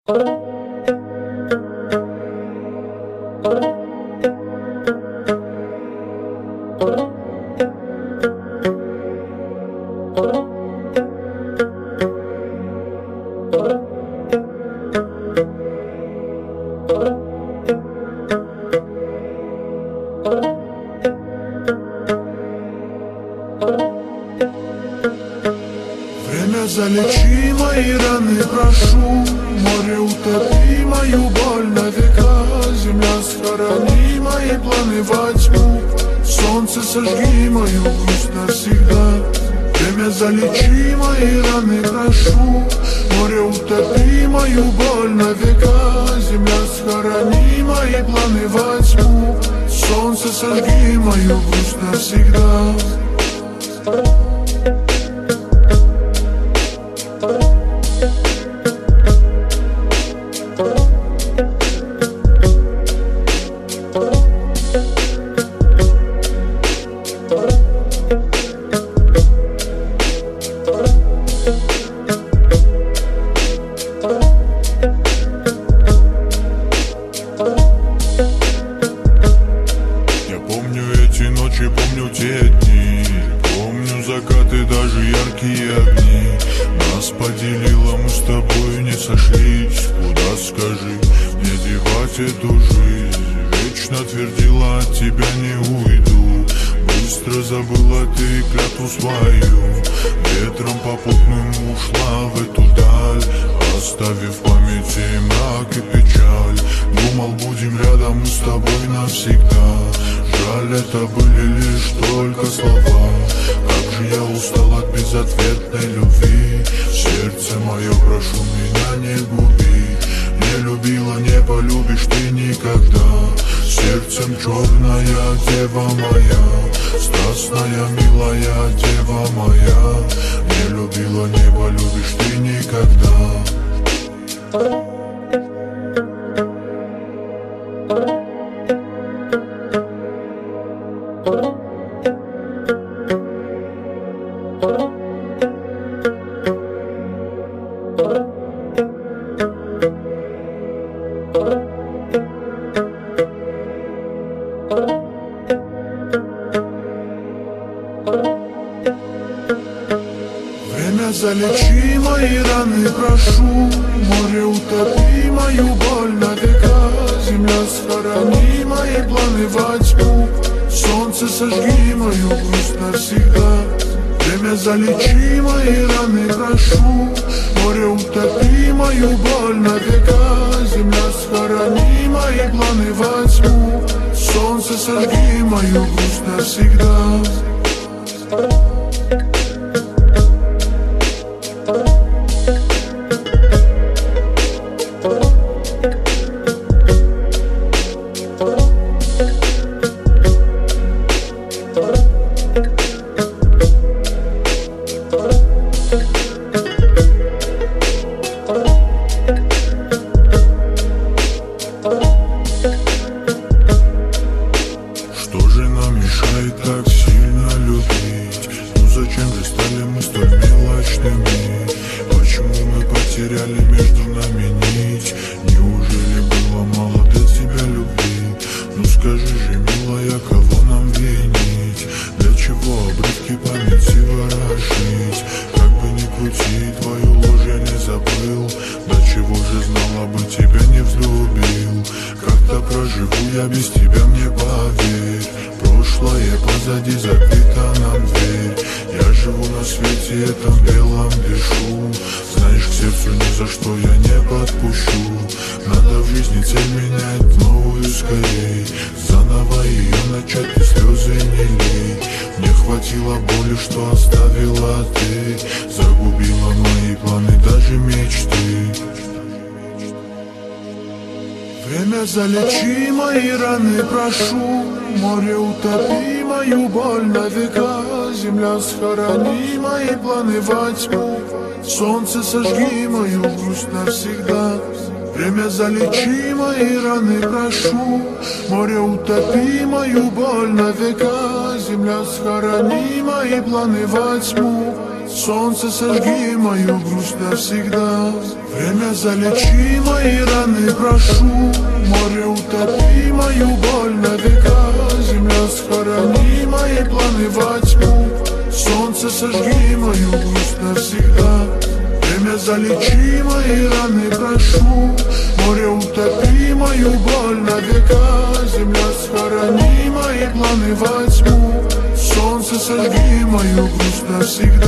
Время залечи мои раны, прошу. Море утопи мою боль на века. Земля схорони мои планы во тьму. Солнце сожги мою грусть навсегда. Время залечи мои раны, прошу. Море утопи мою боль на века. Земля схорони мои планы во тьму. Солнце сожги мою грусть навсегда. Помню те дни, помню закаты, даже яркие огни. Нас поделило, мы с тобой не сошлись. Куда, скажи, мне девать эту жизнь? Вечно твердила, от тебя не уйду. Быстро забыла ты клятву свою. Ветром попутным ушла в эту даль, оставив в памяти мрак и печаль. Думал, будем рядом мы с тобой навсегда. Жаль, это были лишь только слова. Как же я устал от безответной любви. Сердце мое, прошу меня не губи. Не любила, не полюбишь ты никогда. Сердцем черная дева моя, страстная милая дева моя. Не любила, не полюбишь ты никогда. Время залечи мои раны, прошу. Море утопи мою боль на века. Земля схорони мои планы во тьму. Солнце сожги мою грусть навсегда. Время залечи мои раны, прошу. Море утопи мою боль на века. Земля схорони мои планы во тьму. Солнце сожги мою грусть навсегда. Что же нам мешает так сильно любить? Ну зачем же стали мы столь мелочными? Почему мы потеряли между нами нить? Неужели было мало для тебя любви? Ну скажи же, милая, кого нам винить? Для чего обрывки памяти ворошить? Как бы ни крути, твою ложь я не забыл. До чего же знала бы, тебя не взлюбил. Как-то проживу я без тебя, мне поверь. Прошлое позади, закрыта нам дверь. Я живу на свете этом белом, дышу. Знаешь, к сердцу ни за что я не подпущу. Надо в жизни цель менять новую скорей. Заново ее начать и слезы не лей. Мне хватило боли, что оставила ты. Загубила мои планы, даже мечты. Время залечи мои раны, прошу. Море утопи мою боль на века. Земля схорони мои планы во тьму. Солнце сожги мою грусть навсегда. Время залечи мои раны, прошу. Море утопи мою боль на века. Земля схорони мои планы во тьму. Солнце сожги мою грусть навсегда. Время, залечи мои раны, прошу. Море, утопи мою боль на века. Земля, схорони мои планы во тьму. Солнце, сожги мою грусть навсегда. Время, залечи мои раны, прошу. Море, утопи мою боль на века. Земля, схорони мои планы во тьму. Солнце, сожги мою грусть навсегда.